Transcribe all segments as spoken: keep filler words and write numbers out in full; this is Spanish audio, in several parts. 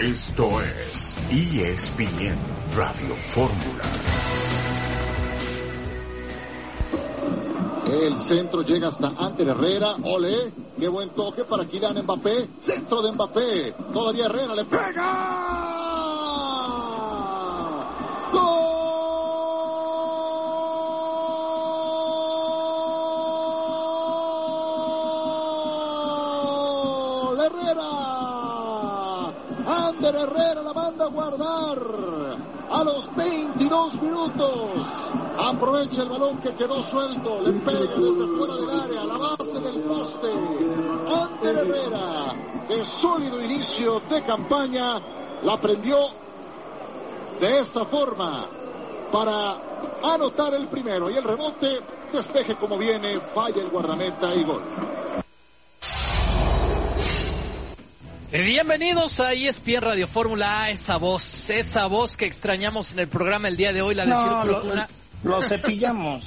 Esto es E S P N Radio Fórmula. El centro llega hasta Ander Herrera. Ole, qué buen toque para Kylian Mbappé. Centro de Mbappé. Todavía Herrera le pega. ¡Gol! Herrera. Ander Herrera la manda a guardar. A los veintidós minutos. Aprovecha el balón que quedó suelto. Le pega desde fuera del área, a la base del poste. Ander Herrera, de sólido inicio de campaña, la prendió de esta forma para anotar el primero. Y el rebote, despeje como viene, falla el guardameta y gol. Bienvenidos a E S P N Radio Fórmula. Esa voz, esa voz que extrañamos en el programa el día de hoy, la de no, Ciro Procuna. Lo, lo cepillamos.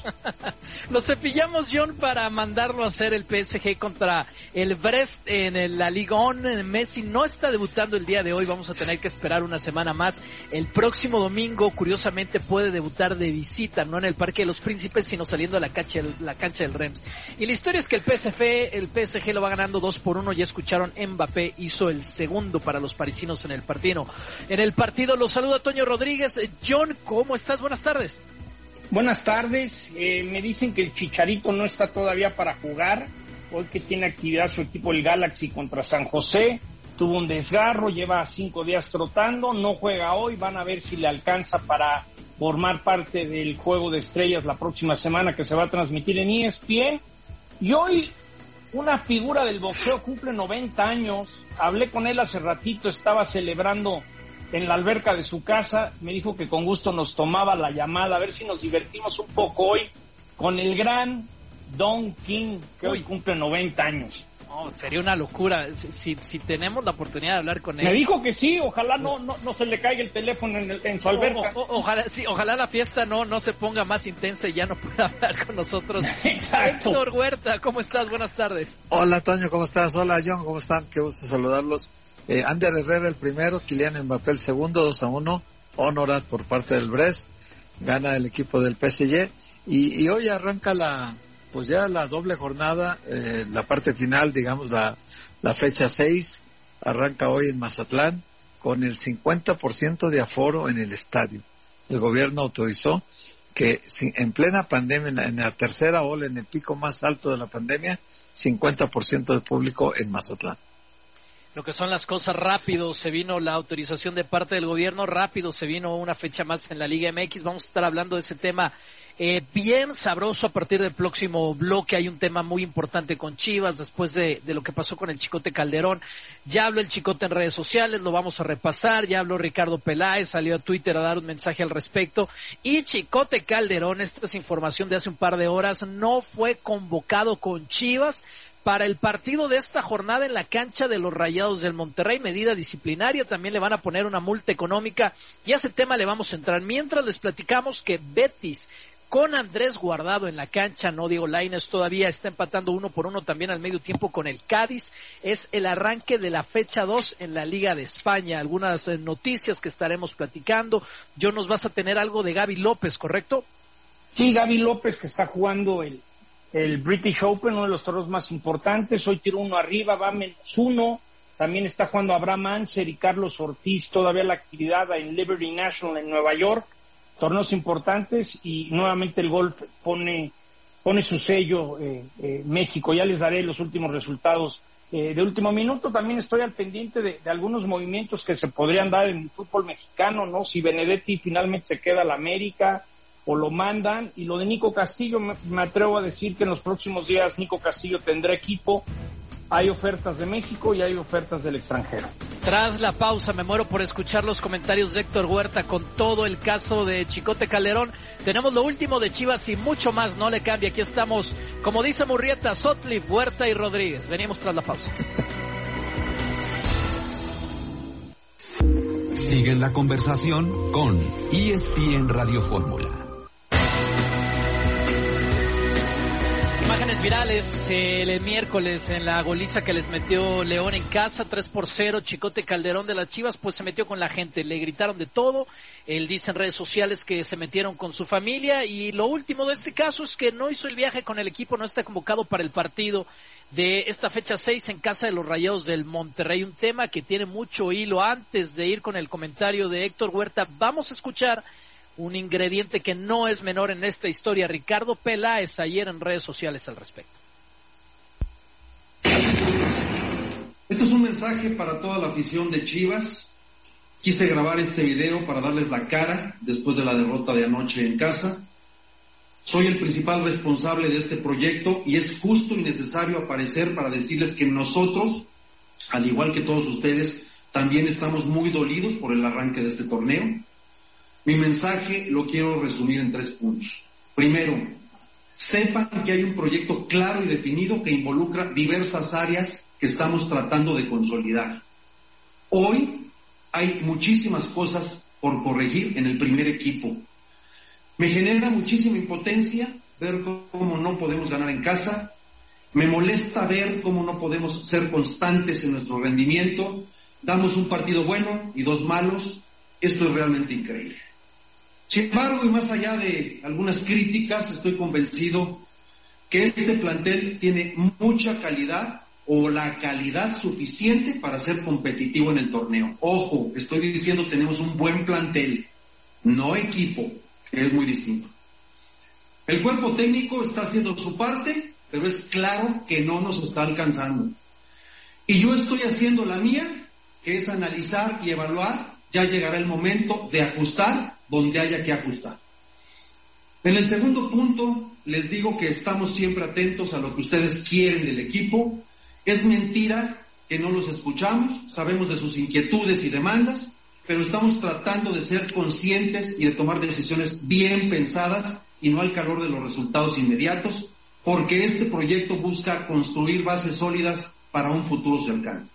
Lo cepillamos, John, para mandarlo a hacer el P S G contra el Brest en el, la Ligue uno. Messi no está debutando el día de hoy, vamos a tener que esperar una semana más. El próximo domingo, curiosamente, puede debutar de visita, no en el Parque de los Príncipes, sino saliendo a la cancha, la cancha del Reims. Y la historia es que el P S G, el P S G lo va ganando dos por uno, ya escucharon, Mbappé hizo el segundo para los parisinos en el partido. En el partido los saluda Toño Rodríguez. John, ¿cómo estás? Buenas tardes. Buenas tardes, eh, me dicen que el Chicharito no está todavía para jugar, hoy que tiene actividad su equipo el Galaxy contra San José, tuvo un desgarro, lleva cinco días trotando, no juega hoy, van a ver si le alcanza para formar parte del Juego de Estrellas la próxima semana que se va a transmitir en E S P N, y hoy una figura del boxeo cumple noventa años, hablé con él hace ratito, estaba celebrando en la alberca de su casa, me dijo que con gusto nos tomaba la llamada, a ver si nos divertimos un poco hoy con el gran Don King, que Uy. hoy cumple noventa años. Oh, sería una locura, si, si, si tenemos la oportunidad de hablar con él. Me dijo que sí, ojalá no no, no se le caiga el teléfono en, el, en su alberca. O, o, ojalá, sí, ojalá la fiesta no, no se ponga más intensa y ya no pueda hablar con nosotros. Exacto. Héctor Huerta, ¿cómo estás? Buenas tardes. Hola, Toño, ¿cómo estás? Hola, John, ¿cómo están? Qué gusto saludarlos. Eh, Ander Herrera el primero, Kylian Mbappé el segundo, dos a uno, Honorat por parte del Brest, gana el equipo del P S G, y, y hoy arranca la, pues ya la doble jornada, eh, la parte final, digamos, la, la fecha seis, arranca hoy en Mazatlán, con el cincuenta por ciento de aforo en el estadio. El gobierno autorizó que en plena pandemia, en la, en la tercera ola, en el pico más alto de la pandemia, cincuenta por ciento de público en Mazatlán. Lo que son las cosas rápido, se vino la autorización de parte del gobierno, rápido se vino una fecha más en la Liga M X, vamos a estar hablando de ese tema eh, bien sabroso a partir del próximo bloque. Hay un tema muy importante con Chivas después de, de lo que pasó con el Chicote Calderón. Ya habló el Chicote en redes sociales, lo vamos a repasar, ya habló Ricardo Peláez, salió a Twitter a dar un mensaje al respecto, y Chicote Calderón, esta es información de hace un par de horas, no fue convocado con Chivas para el partido de esta jornada en la cancha de los Rayados del Monterrey, medida disciplinaria, también le van a poner una multa económica, y a ese tema le vamos a entrar. Mientras les platicamos que Betis, con Andrés Guardado en la cancha, no Diego Lainez, todavía está empatando uno por uno también al medio tiempo con el Cádiz, es el arranque de la fecha dos en la Liga de España, algunas eh, noticias que estaremos platicando. Yo nos vas a tener algo de Gaby López, ¿correcto? Sí, Gaby López, que está jugando el el British Open, uno de los toros más importantes, hoy tiró uno arriba, va menos uno, también está jugando Abraham Anser y Carlos Ortiz, todavía la actividad en Liberty National en Nueva York, torneos importantes, y nuevamente el golf pone pone su sello, eh, eh, México. Ya les daré los últimos resultados eh, de último minuto. También estoy al pendiente de, de algunos movimientos que se podrían dar en el fútbol mexicano, ¿no? Si Benedetti finalmente se queda a la América o lo mandan, y lo de Nico Castillo, me, me atrevo a decir que en los próximos días Nico Castillo tendrá equipo. Hay ofertas de México y hay ofertas del extranjero. Tras la pausa, me muero por escuchar los comentarios de Héctor Huerta con todo el caso de Chicote Calderón. Tenemos lo último de Chivas y mucho más, no le cambie. Aquí estamos, como dice Murrieta, Sotliff, Huerta y Rodríguez. Venimos tras la pausa. Siguen la conversación con E S P N Radio Fórmula. Imágenes Virales el miércoles en la goliza que les metió León en casa, tres por cero, Chicote Calderón de las Chivas, pues se metió con la gente, le gritaron de todo, él dice en redes sociales que se metieron con su familia, y lo último de este caso es que no hizo el viaje con el equipo, no está convocado para el partido de esta fecha seis en casa de los Rayados del Monterrey, un tema que tiene mucho hilo. Antes de ir con el comentario de Héctor Huerta, vamos a escuchar un ingrediente que no es menor en esta historia. Ricardo Peláez ayer en redes sociales al respecto. Esto es un mensaje para toda la afición de Chivas. Quise grabar este video para darles la cara después de la derrota de anoche en casa. Soy el principal responsable de este proyecto y es justo y necesario aparecer para decirles que nosotros, al igual que todos ustedes, también estamos muy dolidos por el arranque de este torneo. Mi mensaje lo quiero resumir en tres puntos. Primero, sepan que hay un proyecto claro y definido que involucra diversas áreas que estamos tratando de consolidar. Hoy hay muchísimas cosas por corregir en el primer equipo. Me genera muchísima impotencia ver cómo no podemos ganar en casa. Me molesta ver cómo no podemos ser constantes en nuestro rendimiento. Damos un partido bueno y dos malos. Esto es realmente increíble. Sin embargo, y más allá de algunas críticas, estoy convencido que este plantel tiene mucha calidad o la calidad suficiente para ser competitivo en el torneo. Ojo, estoy diciendo tenemos un buen plantel, no equipo, que es muy distinto. El cuerpo técnico está haciendo su parte, pero es claro que no nos está alcanzando. Y yo estoy haciendo la mía, que es analizar y evaluar. Ya llegará el momento de ajustar donde haya que ajustar. En el segundo punto, les digo que estamos siempre atentos a lo que ustedes quieren del equipo. Es mentira que no los escuchamos, sabemos de sus inquietudes y demandas, pero estamos tratando de ser conscientes y de tomar decisiones bien pensadas y no al calor de los resultados inmediatos, porque este proyecto busca construir bases sólidas para un futuro cercano.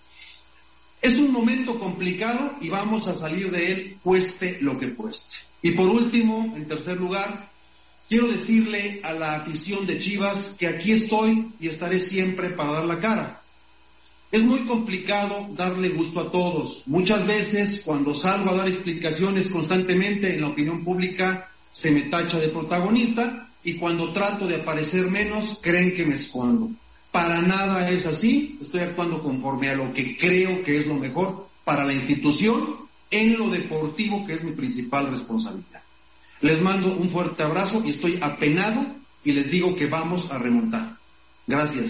Es un momento complicado y vamos a salir de él cueste lo que cueste. Y por último, en tercer lugar, quiero decirle a la afición de Chivas que aquí estoy y estaré siempre para dar la cara. Es muy complicado darle gusto a todos. Muchas veces, cuando salgo a dar explicaciones constantemente en la opinión pública, se me tacha de protagonista, y cuando trato de aparecer menos, creen que me escondo. Para nada es así, estoy actuando conforme a lo que creo que es lo mejor para la institución en lo deportivo, que es mi principal responsabilidad. Les mando un fuerte abrazo y estoy apenado y les digo que vamos a remontar. Gracias.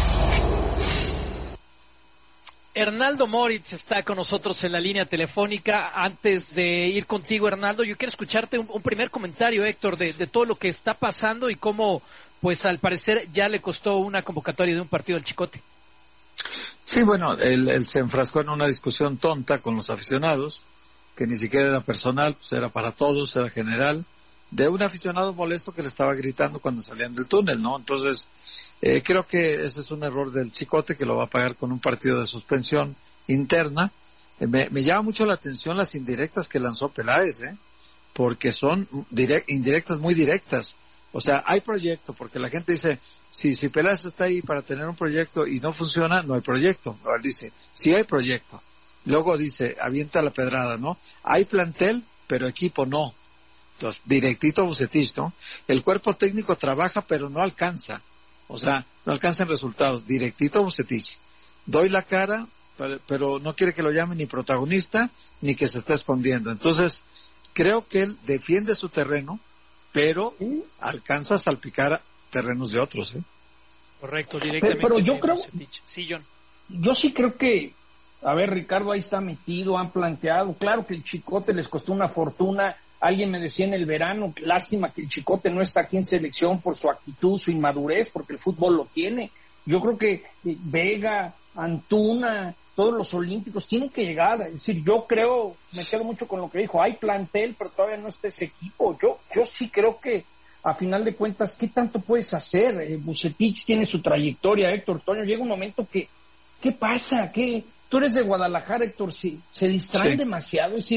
Hernaldo Moritz está con nosotros en la línea telefónica. Antes de ir contigo, Hernaldo, yo quiero escucharte un, un primer comentario, Héctor, de, de todo lo que está pasando y cómo, pues al parecer ya le costó una convocatoria de un partido al Chicote. Sí, bueno, él, él se enfrascó en una discusión tonta con los aficionados, que ni siquiera era personal, pues era para todos, era general, de un aficionado molesto que le estaba gritando cuando salían del túnel, ¿no? Entonces, eh, creo que ese es un error del Chicote, que lo va a pagar con un partido de suspensión interna. Eh, me, me llama mucho la atención las indirectas que lanzó Peláez, ¿eh? Porque son direct, indirectas muy directas. O sea, hay proyecto, porque la gente dice, si, si Peláez está ahí para tener un proyecto y no funciona, no hay proyecto. Él dice, sí hay proyecto. Luego dice, avienta la pedrada, ¿no? Hay plantel, pero equipo no. Entonces, directito a Vucetich, ¿no? El cuerpo técnico trabaja, pero no alcanza. O sea, no alcanza en resultados. Directito a Vucetich. Doy la cara, pero, pero no quiere que lo llamen ni protagonista, ni que se esté escondiendo. Entonces, creo que él defiende su terreno, pero alcanza a salpicar terrenos de otros, ¿eh? Correcto, directamente. Pero, pero yo creo, sí, John. Yo sí creo que, a ver, Ricardo ahí está metido, han planteado, claro que el Chicote les costó una fortuna. Alguien me decía en el verano, lástima que el Chicote no está aquí en selección por su actitud, su inmadurez, porque el fútbol lo tiene. Yo creo que Vega, Antuna, todos los olímpicos tienen que llegar. Es decir, yo creo, me quedo mucho con lo que dijo, hay plantel, pero todavía no está ese equipo. Yo yo sí creo que, a final de cuentas, ¿qué tanto puedes hacer? Eh, Vucetich tiene su trayectoria, Héctor Toño, llega un momento que, ¿qué pasa? ¿Qué? Tú eres de Guadalajara, Héctor, sí, se distraen sí. demasiado, es decir,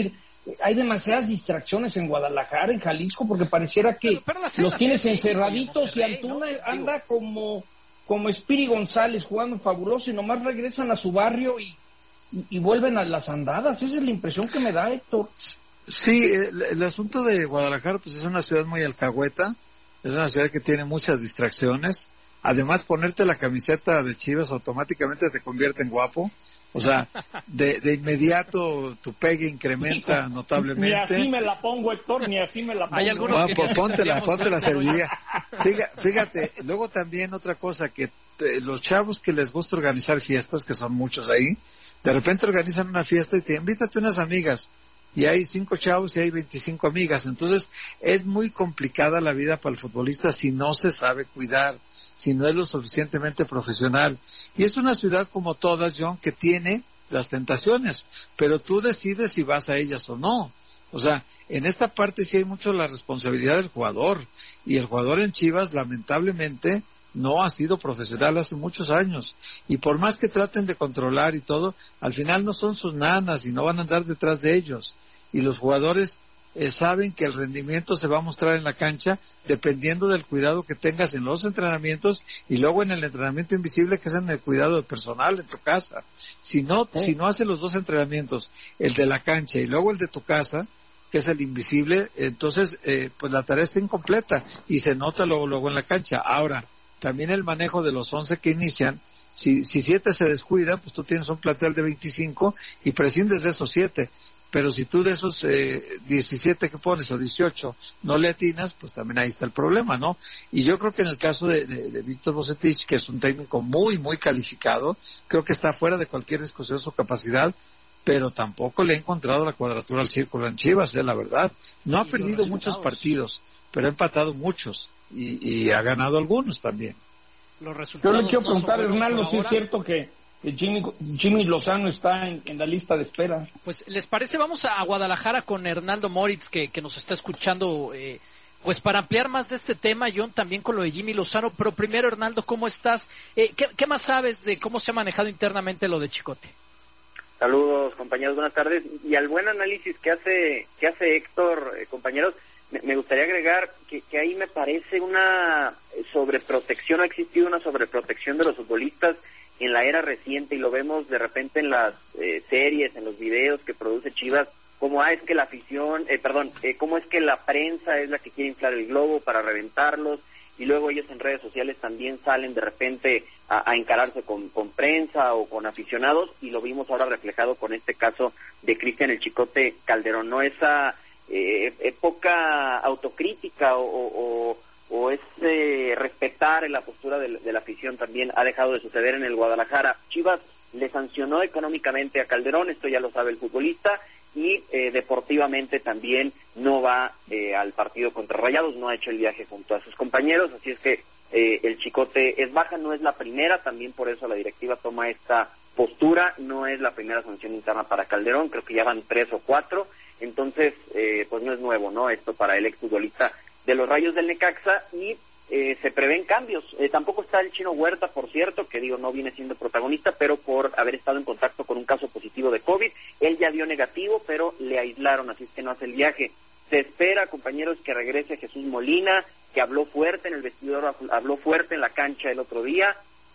hay demasiadas distracciones en Guadalajara, en Jalisco, porque pareciera que pero, pero los tienes encerraditos y Antuna ¿no? anda como, como Espiri González jugando fabuloso y nomás regresan a su barrio y, y, y vuelven a las andadas. Esa es la impresión que me da, Héctor. Sí, el, el asunto de Guadalajara pues es una ciudad muy alcahueta, es una ciudad que tiene muchas distracciones. Además, ponerte la camiseta de Chivas automáticamente te convierte en guapo. O sea, de, de inmediato tu pegue incrementa notablemente. Ni así me la pongo, Héctor, ni así me la pongo. Hay algunos bueno, que pues póntela, póntela, serviría. Fíjate, fíjate, luego también otra cosa, que eh, los chavos que les gusta organizar fiestas, que son muchos ahí, de repente organizan una fiesta y te invítate unas amigas. Y hay cinco chavos y hay veinticinco amigas. Entonces, es muy complicada la vida para el futbolista si no se sabe cuidar, si no es lo suficientemente profesional. Y es una ciudad como todas, John, que tiene las tentaciones, pero tú decides si vas a ellas o no. O sea, en esta parte sí hay mucho la responsabilidad del jugador. Y el jugador en Chivas, lamentablemente, no ha sido profesional hace muchos años. Y por más que traten de controlar y todo, al final no son sus nanas y no van a andar detrás de ellos. Y los jugadores eh, saben que el rendimiento se va a mostrar en la cancha dependiendo del cuidado que tengas en los entrenamientos y luego en el entrenamiento invisible, que es en el cuidado personal en tu casa. Si no, sí. si no haces los dos entrenamientos, el de la cancha y luego el de tu casa, que es el invisible, entonces eh, pues la tarea está incompleta y se nota luego, luego en la cancha. Ahora, también el manejo de los once que inician, si, si siete se descuida, pues tú tienes un plantel de veinticinco y prescindes de esos siete. Pero si tú de esos eh, diecisiete que pones o dieciocho no le atinas, pues también ahí está el problema, ¿no? Y yo creo que en el caso de, de, de Víctor Vucetich, que es un técnico muy, muy calificado, creo que está fuera de cualquier discusión su capacidad, pero tampoco le ha encontrado la cuadratura al círculo en Chivas, eh, la verdad. No ha sí, perdido muchos partidos, pero ha empatado muchos y, y ha ganado algunos también. Los Yo le quiero preguntar, Hernando, si es cierto que Jimmy, Jimmy Lozano está en, en la lista de espera. Pues, ¿les parece? Vamos a Guadalajara con Hernando Moritz, que, que nos está escuchando, eh, pues para ampliar más de este tema, John, también con lo de Jimmy Lozano. Pero primero, Hernando, ¿cómo estás? Eh, ¿qué, ¿Qué más sabes de cómo se ha manejado internamente lo de Chicote? Saludos, compañeros, buenas tardes. Y al buen análisis que hace que hace Héctor, eh, compañeros, me, me gustaría agregar que, que ahí me parece una sobreprotección, ha existido una sobreprotección de los futbolistas en la era reciente, y lo vemos de repente en las eh, series, en los videos que produce Chivas, como ah, es que la afición, eh, perdón, eh, cómo es que la prensa es la que quiere inflar el globo para reventarlos, y luego ellos en redes sociales también salen de repente a, a encararse con, con prensa o con aficionados, y lo vimos ahora reflejado con este caso de Cristian el Chicote Calderón, ¿no? Esa eh, eh, poca autocrítica o, o, o ese respetar la postura de, de la afición también ha dejado de suceder en el Guadalajara. Chivas le sancionó económicamente a Calderón, esto ya lo sabe el futbolista, y eh, deportivamente también no va eh, al partido contra Rayados, no ha hecho el viaje junto a sus compañeros, así es que eh, el Chicote es baja, no es la primera, también por eso la directiva toma esta postura, no es la primera sanción interna para Calderón, creo que ya van tres o cuatro, entonces eh, pues no es nuevo, ¿no? Esto para el exfutbolista de los Rayos del Necaxa, y eh, se prevén cambios. Eh, tampoco está el Chino Huerta, por cierto, que digo, no viene siendo protagonista, pero por haber estado en contacto con un caso positivo de COVID, él ya dio negativo, pero le aislaron, así es que no hace el viaje. Se espera, compañeros, que regrese Jesús Molina, que habló fuerte en el vestidor, habló fuerte en la cancha el otro día,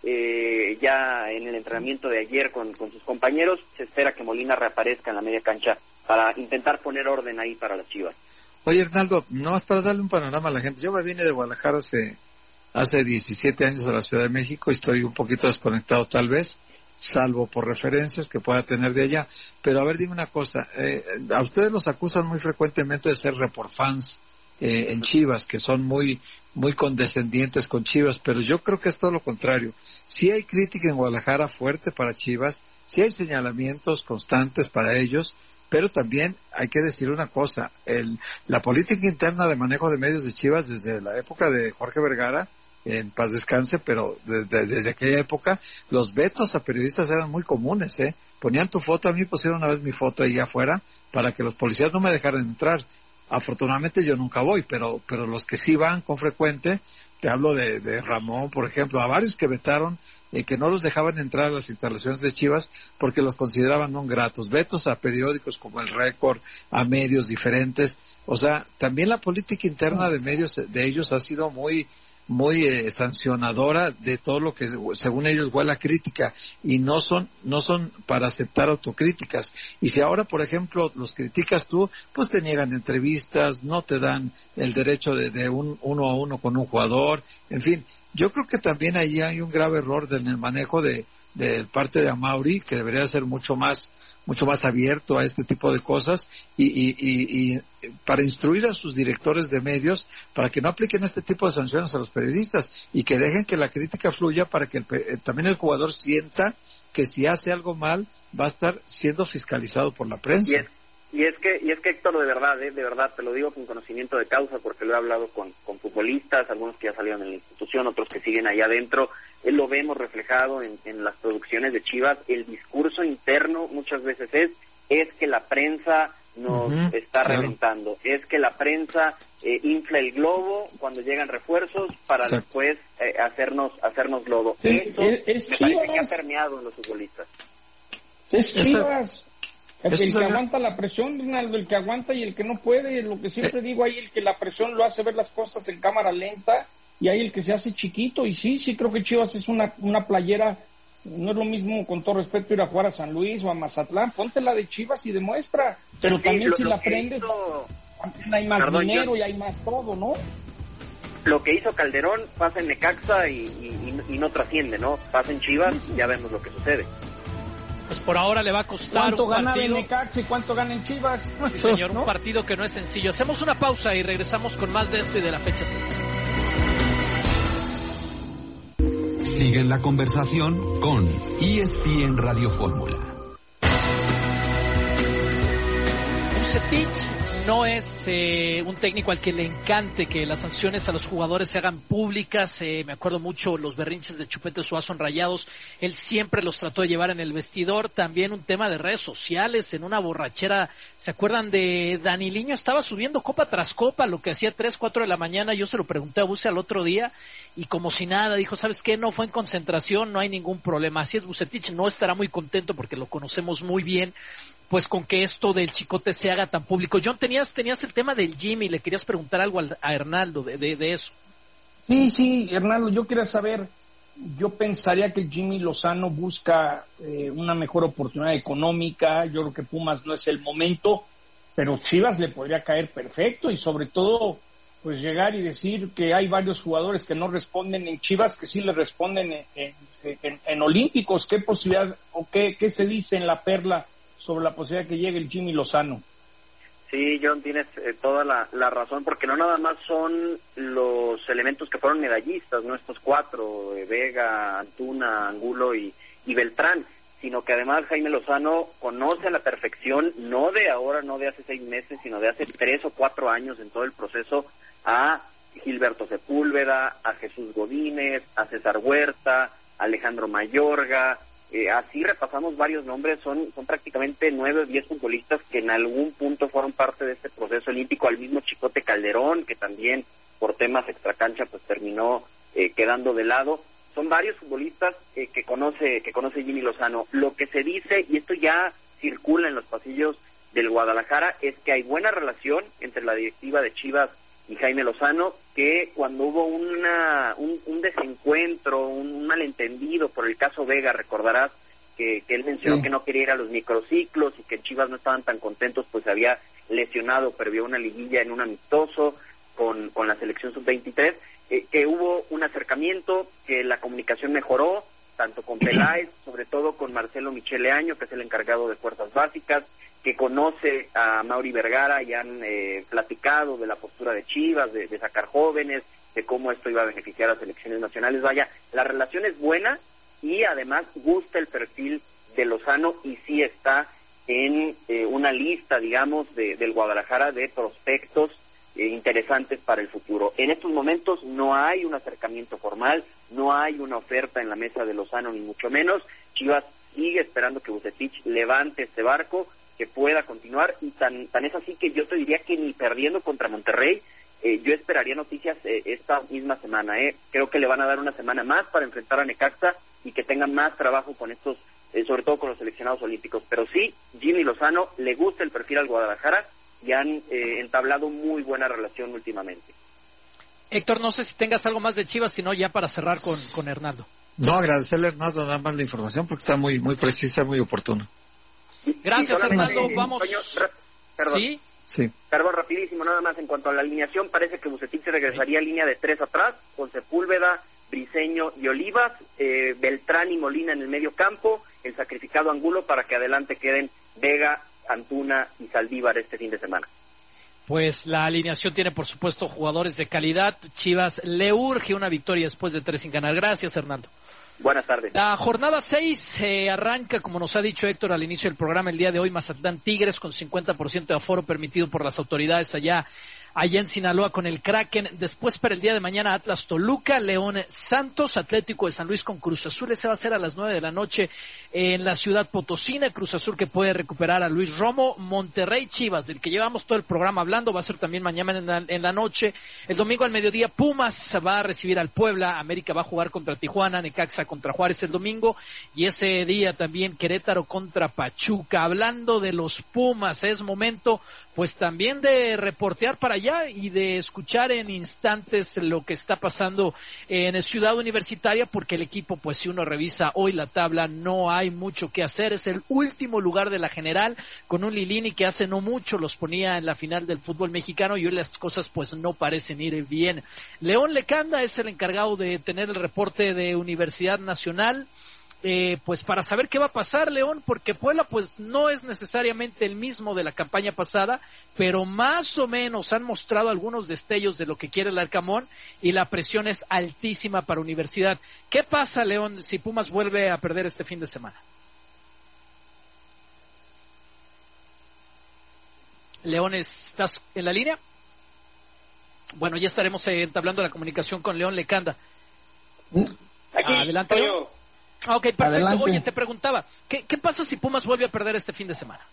eh, ya en el entrenamiento de ayer con, con sus compañeros, se espera que Molina reaparezca en la media cancha para intentar poner orden ahí para las Chivas. Oye, Hernando, no más para darle un panorama a la gente. Yo me vine de Guadalajara hace, hace diecisiete años a la Ciudad de México y estoy un poquito desconectado tal vez, salvo por referencias que pueda tener de allá. Pero a ver, dime una cosa, eh, a ustedes los acusan muy frecuentemente de ser reportfans eh, en Chivas, que son muy, muy condescendientes con Chivas, pero yo creo que es todo lo contrario. Sí hay crítica en Guadalajara fuerte para Chivas, sí hay señalamientos constantes para ellos, pero también hay que decir una cosa, el, la política interna de manejo de medios de Chivas desde la época de Jorge Vergara, en paz descanse, pero desde, desde aquella época, los vetos a periodistas eran muy comunes, ¿eh? Ponían tu foto, a mí pusieron una vez mi foto ahí afuera, para que los policías no me dejaran entrar. Afortunadamente yo nunca voy, pero, pero los que sí van con frecuente, te hablo de, de Ramón, por ejemplo, a varios que vetaron eh, que no los dejaban entrar a las instalaciones de Chivas porque los consideraban no gratos, vetos a periódicos como El Récord, a medios diferentes. O sea, también la política interna de medios de ellos ha sido muy muy eh, sancionadora de todo lo que según ellos huele a crítica, y no son no son para aceptar autocríticas. Y si ahora, por ejemplo, los criticas tú, pues te niegan entrevistas, no te dan el derecho de, de un uno a uno con un jugador, en fin. Yo creo que también ahí hay un grave error en el manejo de, de parte de Amaury, que debería ser mucho más mucho más abierto a este tipo de cosas y, y, y, y para instruir a sus directores de medios para que no apliquen este tipo de sanciones a los periodistas y que dejen que la crítica fluya para que el, también el jugador sienta que si hace algo mal va a estar siendo fiscalizado por la prensa. Y es, y es que y es que Héctor, de verdad, ¿eh? de verdad, te lo digo con conocimiento de causa porque lo he hablado con, con futbolistas, algunos que ya salieron de la institución, otros que siguen allá adentro. Él lo vemos reflejado en, en las producciones de Chivas. El discurso interno muchas veces es es que la prensa nos uh-huh, está claro. reventando, es que la prensa eh, infla el globo cuando llegan refuerzos para Exacto. después eh, hacernos hacernos globo. Sí, Eso es, es me Chivas. parece que ha permeado en los futbolistas. Es Chivas. El, el que es aguanta la presión, Ronaldo, el que aguanta y el que no puede, lo que siempre eh. digo ahí, el que la presión lo hace ver las cosas en cámara lenta y ahí el que se hace chiquito. Y sí, sí creo que Chivas es una una playera, no es lo mismo, con todo respeto, ir a jugar a San Luis o a Mazatlán, ponte la de Chivas y demuestra, pero sí, también lo, si lo la aprendes, hizo... también hay más Perdón, dinero yo... y hay más todo, ¿no? Lo que hizo Calderón pasa en Necaxa y, y, y, y no trasciende, ¿no? Pasa en Chivas y ya vemos lo que sucede. Pues por ahora le va a costar ¿Cuánto un gana partido? En Necaxa y cuánto gana en Chivas? Sí, señor, ¿no? Un partido que no es sencillo. Hacemos una pausa y regresamos con más de esto y de la fecha seis. Siguen la conversación con E S P N Radio Fórmula. Vucetich no es eh, un técnico al que le encante que las sanciones a los jugadores se hagan públicas. Eh, me acuerdo mucho los berrinches de Chupete Suazo en Rayados. Él siempre los trató de llevar en el vestidor. También un tema de redes sociales, en una borrachera. ¿Se acuerdan de Daniliño? Estaba subiendo copa tras copa, lo que hacía tres, cuatro de la mañana. Yo se lo pregunté a Buce al otro día y como si nada, dijo, ¿sabes qué? No fue en concentración, no hay ningún problema. Así es, Vucetich no estará muy contento porque lo conocemos muy bien, pues con que esto del Chicote se haga tan público. John, tenías tenías el tema del Jimmy, le querías preguntar algo al, a Hernaldo de, de, de eso. Sí, sí, Hernaldo, yo quería saber, yo pensaría que el Jimmy Lozano busca eh, una mejor oportunidad económica. Yo creo que Pumas no es el momento, pero Chivas le podría caer perfecto y sobre todo pues llegar y decir que hay varios jugadores que no responden en Chivas, que sí le responden en, en, en, en Olímpicos. ¿Qué posibilidad o qué, qué se dice en la Perla sobre la posibilidad que llegue el Jimmy Lozano? Sí, John, tienes eh, toda la, la razón, porque no nada más son los elementos que fueron medallistas, no estos cuatro, eh, Vega, Antuna, Angulo y, y Beltrán, sino que además Jaime Lozano conoce a la perfección, no de ahora, no de hace seis meses, sino de hace tres o cuatro años en todo el proceso, a Gilberto Sepúlveda, a Jesús Godínez, a César Huerta, a Alejandro Mayorga. Eh, así repasamos varios nombres, son son prácticamente nueve o diez futbolistas que en algún punto fueron parte de este proceso olímpico, al mismo Chicote Calderón, que también por temas extracancha pues terminó eh, quedando de lado. Son varios futbolistas eh, que conoce que conoce Jimmy Lozano. Lo que se dice, y esto ya circula en los pasillos del Guadalajara, es que hay buena relación entre la directiva de Chivas y Jaime Lozano, que cuando hubo una un, un desencuentro, un malentendido por el caso Vega, recordarás que, que él mencionó sí. que no quería ir a los microciclos y que en Chivas no estaban tan contentos, pues había lesionado, perdió una liguilla en un amistoso con, con la selección sub veintitrés, eh, que hubo un acercamiento, que la comunicación mejoró, tanto con Peláez, sobre todo con Marcelo Michele Año, que es el encargado de fuerzas básicas, que conoce a Mauri Vergara y han eh, platicado de la postura de Chivas, de, de sacar jóvenes, de cómo esto iba a beneficiar a selecciones nacionales. Vaya, la relación es buena y además gusta el perfil de Lozano y sí está en eh, una lista, digamos, de, del Guadalajara de prospectos eh, interesantes para el futuro. En estos momentos no hay un acercamiento formal, no hay una oferta en la mesa de Lozano, ni mucho menos. Chivas sigue esperando que Vucetich levante este barco, que pueda continuar, y tan tan es así que yo te diría que ni perdiendo contra Monterrey, eh, yo esperaría noticias eh, esta misma semana. Eh. Creo que le van a dar una semana más para enfrentar a Necaxa y que tengan más trabajo con estos, eh, sobre todo con los seleccionados olímpicos. Pero sí, Jimmy Lozano le gusta el perfil al Guadalajara y han eh, entablado muy buena relación últimamente. Héctor, no sé si tengas algo más de Chivas, sino ya para cerrar con, con Hernando. No, agradecerle a Hernando nada más la información porque está muy muy precisa, muy oportuna. Gracias, Hernando. Eh, Vamos. Toño, ra- perdón. ¿Sí? Sí. Perdón, rapidísimo, nada más. En cuanto a la alineación, parece que Bucetich se regresaría a línea de tres atrás, con Sepúlveda, Briseño y Olivas, eh, Beltrán y Molina en el medio campo, el sacrificado Angulo para que adelante queden Vega, Antuna y Saldívar este fin de semana. Pues la alineación tiene, por supuesto, jugadores de calidad. Chivas le urge una victoria después de tres sin ganar. Gracias, Hernando. Buenas tardes. La jornada seis eh, arranca, como nos ha dicho Héctor al inicio del programa, el día de hoy, Mazatlán Tigres con cincuenta por ciento de aforo permitido por las autoridades allá allá en Sinaloa con el Kraken. Después para el día de mañana Atlas Toluca, León Santos, Atlético de San Luis con Cruz Azul. Ese va a ser a las nueve de la noche en la ciudad potosina. Cruz Azul que puede recuperar a Luis Romo. Monterrey Chivas, del que llevamos todo el programa hablando, va a ser también mañana en la, en la noche. El domingo al mediodía Pumas va a recibir al Puebla. América va a jugar contra Tijuana, Necaxa contra Juárez el domingo. Y ese día también Querétaro contra Pachuca. Hablando de los Pumas, es momento pues también de reportear para allá y de escuchar en instantes lo que está pasando en Ciudad Universitaria, porque el equipo, pues si uno revisa hoy la tabla, no hay mucho que hacer. Es el último lugar de la general, con un Lilini que hace no mucho los ponía en la final del fútbol mexicano, y hoy las cosas pues no parecen ir bien. León Lecanda es el encargado de tener el reporte de Universidad Nacional. Eh, pues para saber qué va a pasar, León, porque Puebla pues no es necesariamente el mismo de la campaña pasada, pero más o menos han mostrado algunos destellos de lo que quiere el Arcamón, y la presión es altísima para Universidad. ¿Qué pasa, León, si Pumas vuelve a perder este fin de semana? León, ¿estás en la línea? Bueno, ya estaremos eh, entablando la comunicación con León Lecanda. Aquí, adelante, León. Ah, ok, perfecto. Adelante. Oye, te preguntaba, ¿qué, ¿qué pasa si Pumas vuelve a perder este fin de semana?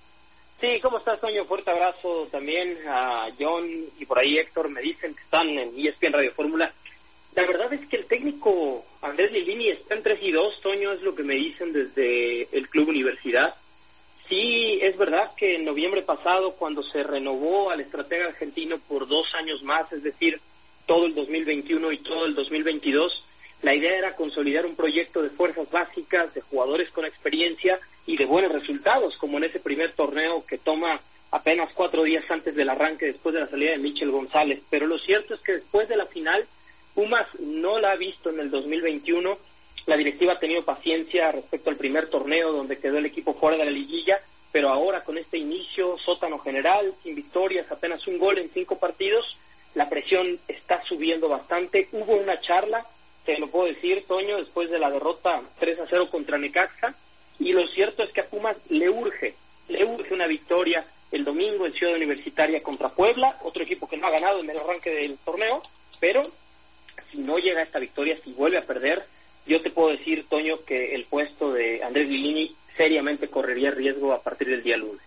Sí, ¿cómo estás, Toño? Fuerte abrazo también a John y por ahí Héctor. Me dicen que están en E S P N Radio Fórmula. La verdad es que el técnico Andrés Lilini está en tres y dos, Toño, es lo que me dicen desde el Club Universidad. Sí, es verdad que en noviembre pasado, cuando se renovó al estratega argentino por dos años más, es decir, todo el dos mil veintiuno y todo el dos mil veintidós, la idea era consolidar un proyecto de fuerzas básicas, de jugadores con experiencia y de buenos resultados, como en ese primer torneo que toma apenas cuatro días antes del arranque, después de la salida de Michel González. Pero lo cierto es que después de la final, Pumas no la ha visto en el dos mil veintiuno. La directiva ha tenido paciencia respecto al primer torneo, donde quedó el equipo fuera de la liguilla, pero ahora con este inicio sótano general, sin victorias, apenas un gol en cinco partidos, la presión está subiendo bastante. Hubo una charla, te lo puedo decir, Toño, después de la derrota tres a cero contra Necaxa, y lo cierto es que a Pumas le urge, le urge una victoria el domingo en Ciudad Universitaria contra Puebla, otro equipo que no ha ganado en el arranque del torneo, pero si no llega a esta victoria, si vuelve a perder, yo te puedo decir, Toño, que el puesto de Andrés Lilini seriamente correría riesgo a partir del día lunes.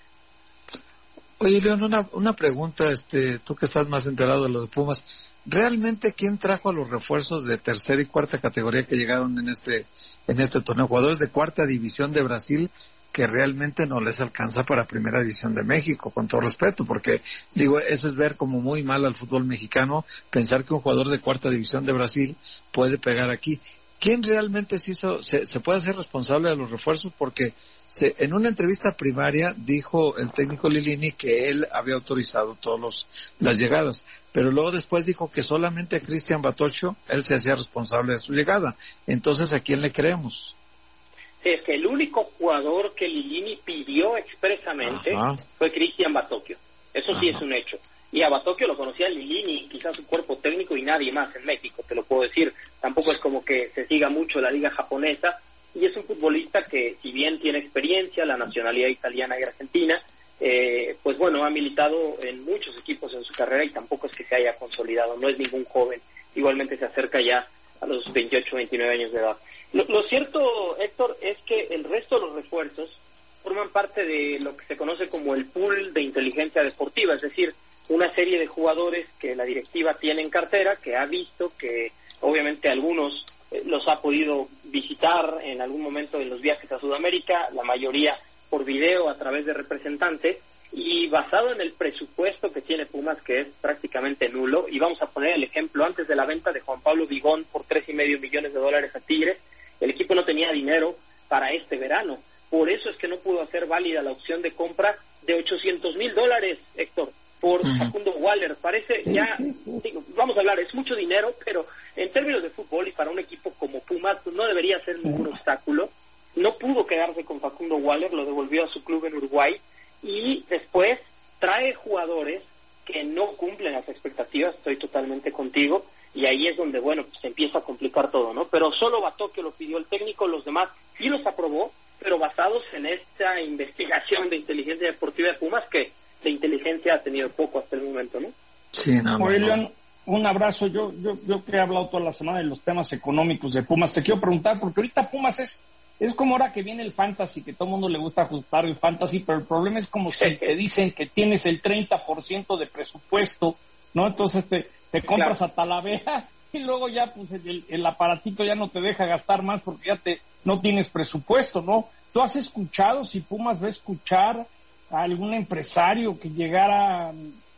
Oye, León, una, una pregunta, este, tú que estás más enterado de lo de Pumas, ¿realmente quién trajo a los refuerzos de tercera y cuarta categoría que llegaron en este, en este torneo? Jugadores de cuarta división de Brasil que realmente no les alcanza para primera división de México, con todo respeto, porque digo, eso es ver como muy mal al fútbol mexicano, pensar que un jugador de cuarta división de Brasil puede pegar aquí. ¿Quién realmente se hizo, se, se puede hacer responsable de los refuerzos? Porque se, en una entrevista primaria dijo el técnico Lilini que él había autorizado todas los, las llegadas, pero luego después dijo que solamente a Cristian Batocho él se hacía responsable de su llegada. Entonces, ¿a quién le creemos? Sí, es que el único jugador que Lilini pidió expresamente Ajá. fue Cristian Batocchio. Eso Ajá. sí es un hecho. Y a Batocchio lo conocía Lilini, quizás su cuerpo técnico y nadie más en México, te lo puedo decir. Tampoco es como que se siga mucho la liga japonesa, y es un futbolista que, si bien tiene experiencia, la nacionalidad italiana y argentina, eh, pues bueno, ha militado en muchos equipos en su carrera y tampoco es que se haya consolidado, no es ningún joven. Igualmente se acerca ya a los veintiocho, veintinueve años de edad. Lo, lo cierto, Héctor, es que el resto de los refuerzos forman parte de lo que se conoce como el pool de inteligencia deportiva, es decir, una serie de jugadores que la directiva tiene en cartera, que ha visto que obviamente algunos eh, los ha podido visitar en algún momento en los viajes a Sudamérica, la mayoría por video a través de representantes, y basado en el presupuesto que tiene Pumas, que es prácticamente nulo, y vamos a poner el ejemplo, antes de la venta de Juan Pablo Vigón por tres y medio millones de dólares a Tigres, el equipo no tenía dinero para este verano. Por eso es que no pudo hacer válida la opción de compra de ochocientos mil dólares, Héctor, por uh-huh. Facundo Waller. Parece ya, digo, vamos a hablar, es mucho dinero, pero en términos de fútbol y para un equipo como Pumas, pues no debería ser ningún uh-huh. obstáculo. No pudo quedarse con Facundo Waller, lo devolvió a su club en Uruguay, y después trae jugadores que no cumplen las expectativas, estoy totalmente contigo, y ahí es donde, bueno, pues se empieza a complicar todo, ¿no? Pero solo Batocchio lo pidió el técnico, los demás sí los aprobó, pero basados en esta investigación de inteligencia deportiva de Pumas, que de inteligencia ha tenido poco hasta el momento, ¿no? Sí, no, no, no. Un abrazo. Yo, yo, yo que he hablado toda la semana de los temas económicos de Pumas, te quiero preguntar, porque ahorita Pumas es Es como ahora que viene el fantasy, que todo el mundo le gusta ajustar el fantasy, pero el problema es como si te dicen que tienes el treinta por ciento de presupuesto, ¿no? Entonces te, te compras claro. a Talavera y luego ya pues el, el aparatito ya no te deja gastar más porque ya te no tienes presupuesto, ¿no? ¿Tú has escuchado, si Pumas va a escuchar a algún empresario que llegara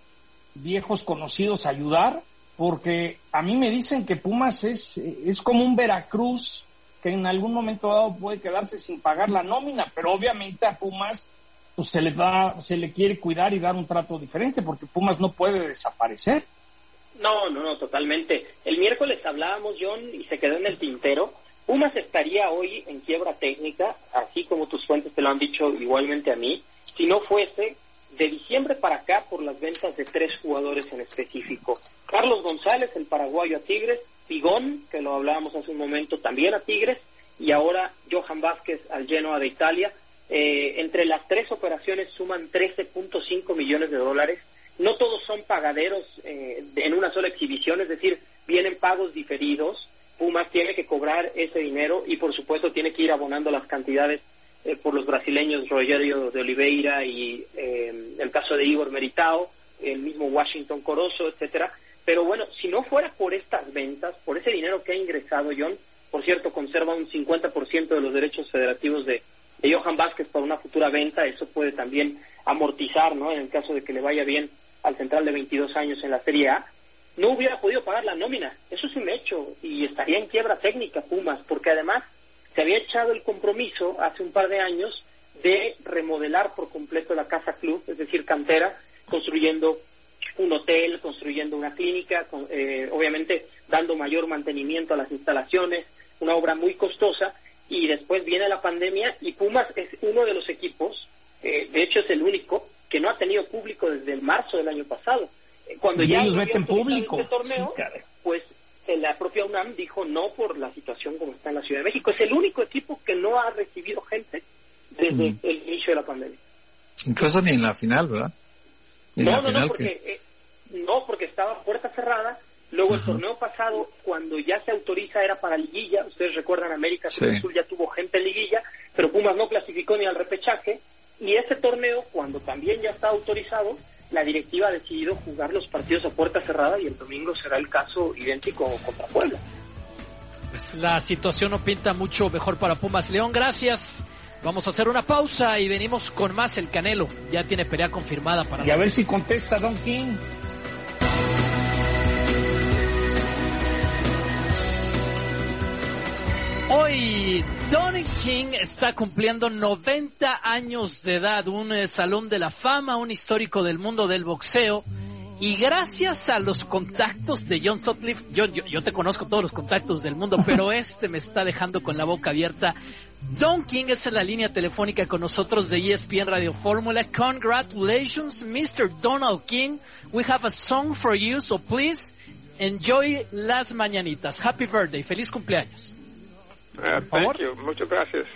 viejos conocidos a ayudar? Porque a mí me dicen que Pumas es, es como un Veracruz, que en algún momento dado puede quedarse sin pagar la nómina, pero obviamente a Pumas pues se le da, se le quiere cuidar y dar un trato diferente, porque Pumas no puede desaparecer. No, no, no, totalmente. El miércoles hablábamos, John, y se quedó en el tintero. Pumas estaría hoy en quiebra técnica, así como tus fuentes te lo han dicho igualmente a mí, si no fuese de diciembre para acá por las ventas de tres jugadores en específico. Carlos González, el paraguayo, a Tigres; Vigón, que lo hablábamos hace un momento, también a Tigres; y ahora Johan Vázquez al Genoa de Italia. Eh, entre las tres operaciones suman trece punto cinco millones de dólares. No todos son pagaderos eh, en una sola exhibición, es decir, vienen pagos diferidos. Pumas tiene que cobrar ese dinero y por supuesto tiene que ir abonando las cantidades eh, por los brasileños Rogério de Oliveira y eh, el caso de Igor Meritao, el mismo Washington Corozo, etcétera. Pero bueno, si no fuera por estas ventas, por ese dinero que ha ingresado, John, por cierto, conserva un cincuenta por ciento de los derechos federativos de, de Johan Vázquez para una futura venta. Eso puede también amortizar, ¿no?, en el caso de que le vaya bien al central de veintidós años en la Serie A. No hubiera podido pagar la nómina, eso es un hecho, y estaría en quiebra técnica Pumas, porque además se había echado el compromiso hace un par de años de remodelar por completo la casa club, es decir, cantera, construyendo un hotel, construyendo una clínica, con, eh, obviamente dando mayor mantenimiento a las instalaciones, una obra muy costosa, y después viene la pandemia y Pumas es uno de los equipos, eh, de hecho es el único, que no ha tenido público desde el marzo del año pasado. Cuando ya ellos meten público este torneo, sí, pues la propia UNAM dijo no por la situación como está en la Ciudad de México. Es el único equipo que no ha recibido gente desde mm. el inicio de la pandemia. Incluso ni en la final, ¿verdad? No, no, no, porque que... eh, no, porque estaba puerta cerrada. Luego uh-huh. el torneo pasado, cuando ya se autoriza, era para liguilla. Ustedes recuerdan, América sí. Azul ya tuvo gente en liguilla, pero Pumas no clasificó ni al repechaje. Y ese torneo, cuando también ya está autorizado, la directiva ha decidido jugar los partidos a puerta cerrada y el domingo será el caso idéntico contra Puebla. Pues la situación no pinta mucho mejor para Pumas. León, gracias. Vamos a hacer una pausa y venimos con más. El Canelo ya tiene pelea confirmada para... Y a ver si contesta Don King. Hoy Don King está cumpliendo noventa años de edad, un eh, salón de la fama, un histórico del mundo del boxeo, y gracias a los contactos de John Sutcliffe, yo, yo, yo te conozco todos los contactos del mundo, pero este me está dejando con la boca abierta. Don King es en la línea telefónica con nosotros de E S P N Radio Fórmula. Congratulations, mister Donald King. We have a song for you, so please enjoy las mañanitas. Happy birthday, feliz cumpleaños. Uh, thank you. Muchas gracias.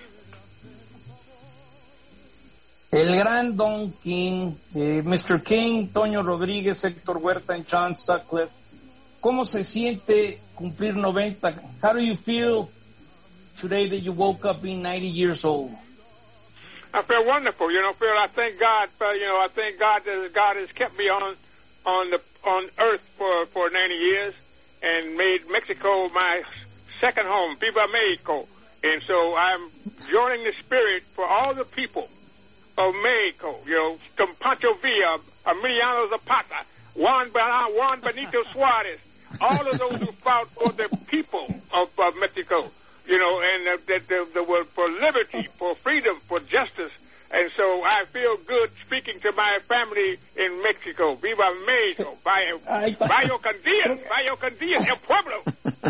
El gran Don King, eh, mister King, Toño Rodríguez, Héctor Huerta y John Sutcliffe. ¿Cómo se siente cumplir noventa? How do you feel today that you woke up being ninety years old? I feel wonderful. You know, feel I thank God. For, you know, I thank God that God has kept me on on the on earth for for ninety years and made Mexico my second home, Viva Mexico. And so I'm joining the spirit for all the people of Mexico, you know, from Pancho Villa, Emiliano Zapata, Juan, Juan Benito Suarez, all of those who fought for the people of, of Mexico, you know, and that uh, the, the, the, for liberty, for freedom, for justice. And so I feel good speaking to my family in Mexico. Viva Mexico. Vaya, vaya con Dios, vaya con Dios, el pueblo.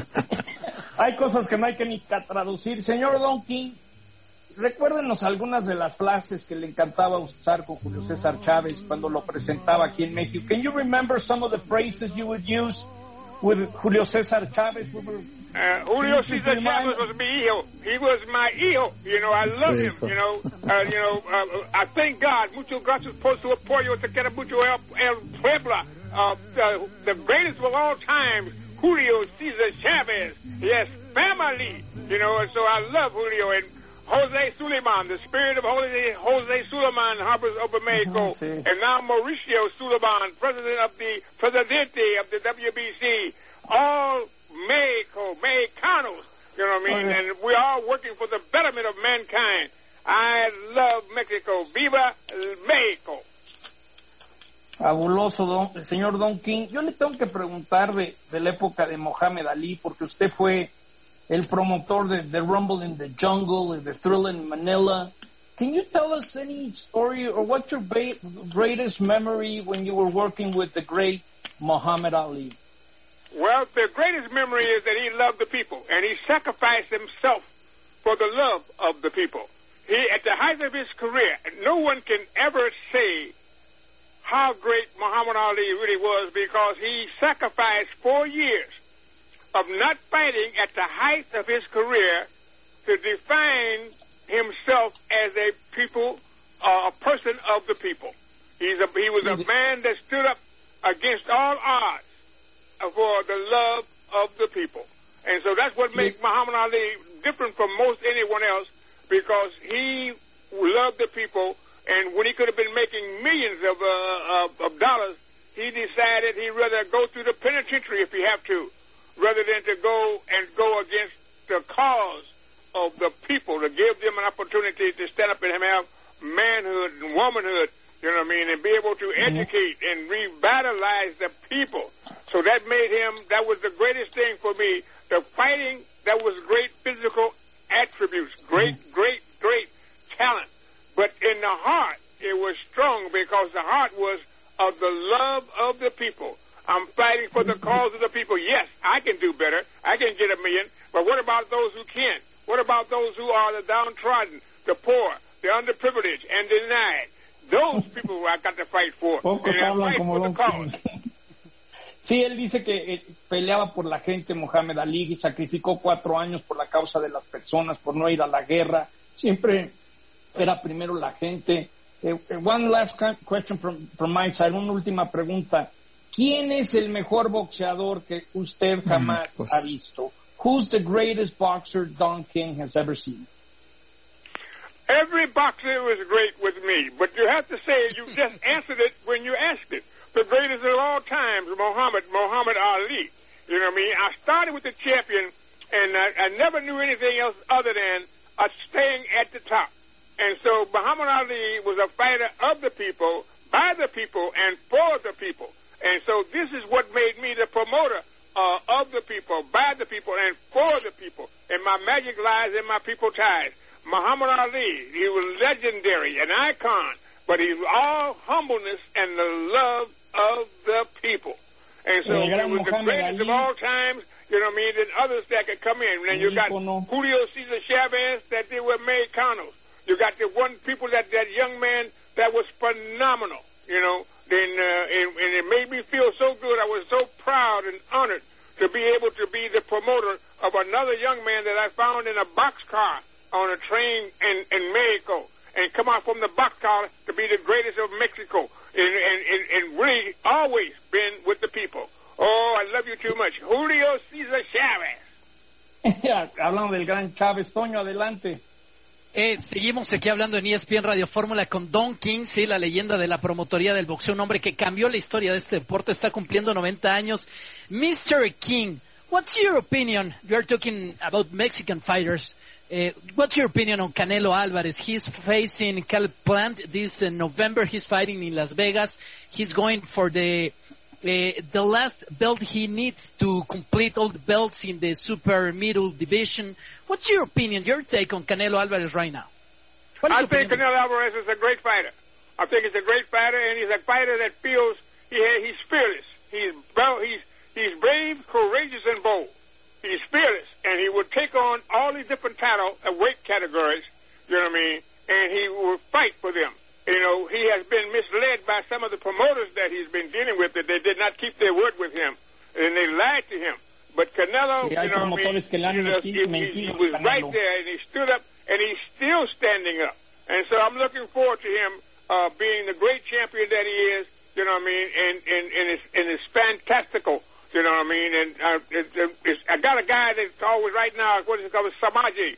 Hay cosas que no hay que ni traducir. Señor Don King, recuérdenos algunas de las frases que le encantaba usar con Julio César Chávez cuando lo presentaba aquí en México. Can you remember some of the phrases you would use with Julio César Chávez? Uh, Julio César Chávez was mi hijo. He was my hijo. You know, I love him. You know, uh, you know. Uh, I thank God. Muchas gracias por su apoyo. Te quiero mucho el, el pueblo. Uh, the, the greatest of all time, Julio César Chávez. Yes, family. You know, and so I love Julio and Jose Suleiman, the spirit of Jose, Jose Suleiman harbors over Mexico. Sí. And now Mauricio Suleiman, president of the presidente of the W B C. All Mexico, Mexicanos, you know what I mean? Okay. And we're all working for the betterment of mankind. I love Mexico. Viva Mexico. Fabuloso, don, señor Don King. Yo le tengo que preguntar de, de la época de Mohamed Ali, porque usted fue el promotor de The Rumble in the Jungle, de The Thrill in Manila. Can you tell us any story, or what's your ba- greatest memory when you were working with the great Muhammad Ali? Well, the greatest memory is that he loved the people, and he sacrificed himself for the love of the people. He, at the height of his career, no one can ever say how great Muhammad Ali really was, because he sacrificed four years of not fighting at the height of his career to define himself as a people, uh, a person of the people. He's a, he was a man that stood up against all odds for the love of the people. And so that's what makes Muhammad Ali different from most anyone else, because he loved the people, and when he could have been making millions of, uh, of, of dollars, he decided he'd rather go through the penitentiary if he have to, rather than to go and go against the cause of the people, to give them an opportunity to stand up and have manhood and womanhood, you know what I mean, and be able to educate and revitalize the people. So that made him, that was the greatest thing for me. The fighting, that was great physical attributes, great, great, great talent. But in the heart, it was strong, because the heart was of the love of the people. I'm fighting for the cause of the people. Yes, I can do better. I can get a million. But what about those who can't? What about those who are the downtrodden, the poor, the underprivileged, and denied? Those people I got to fight for. Pocos hablan como Don King. Sí, él dice que eh, peleaba por la gente, Muhammad Ali, y sacrificó cuatro años por la causa de las personas, por no ir a la guerra. Siempre era primero la gente. Eh, one last question from, from my side, una última pregunta. ¿Quién es el mejor boxeador que usted jamás mm, pues. ha visto? Who's the greatest boxer Don King has ever seen? Every boxer was great with me, but you have to say, you just answered it when you asked it. The greatest of all times, Muhammad, Muhammad Ali. You know what I mean? I started with the champion, and I, I never knew anything else other than uh, staying at the top. And so Muhammad Ali was a fighter of the people, by the people, and for the people. And so this is what made me the promoter uh, of the people, by the people, and for the people. And my magic lies in my people ties. Muhammad Ali, he was legendary, an icon, but he's all humbleness and the love of the people. And so he was the greatest of all times, you know what I mean, and others that could come in. And then you got Julio Cesar Chavez that they were Mexicanos. You got the one people, that, that young man that was phenomenal, you know. Then, uh, and, and it made me feel so good. I was so proud and honored to be able to be the promoter of another young man that I found in a boxcar on a train in, in Mexico, and come out from the boxcar to be the greatest of Mexico, and, and, and, and really always been with the people. Oh, I love you too much. Julio Cesar Chavez. Hablando del gran Chávez. Toño, adelante. Eh, seguimos aquí hablando en E S P N Radio Fórmula con Don King, sí, la leyenda de la promotoría del boxeo, un hombre que cambió la historia de este deporte, está cumpliendo noventa años. mister King, what's your opinion? You're talking about Mexican fighters. Uh, what's your opinion on Canelo Alvarez? He's facing Caleb Plant this uh, November. He's fighting in Las Vegas. He's going for the uh, the last belt he needs to complete all the belts in the super middle division. What's your opinion, your take on Canelo Alvarez right now? I think Canelo Alvarez is a great fighter. I think he's a great fighter, and he's a fighter that feels he he's fearless. He's he's he's brave, courageous, and bold. He's fearless, and he will take on all these different title uh, weight categories, you know what I mean, and he will fight for them. You know, he has been misled by some of the promoters that he's been dealing with, that they did not keep their word with him, and they lied to him. But Canelo, sí, you know what I mean, que le han mentido, he, he, he was Canelo. Right there, and he stood up, and he's still standing up. And so I'm looking forward to him uh, being the great champion that he is, you know what I mean, and, and, and, it's, and it's fantastical. You know what I mean? And uh, it, it, it's, I got a guy that's always right now, what is it called, Samaje,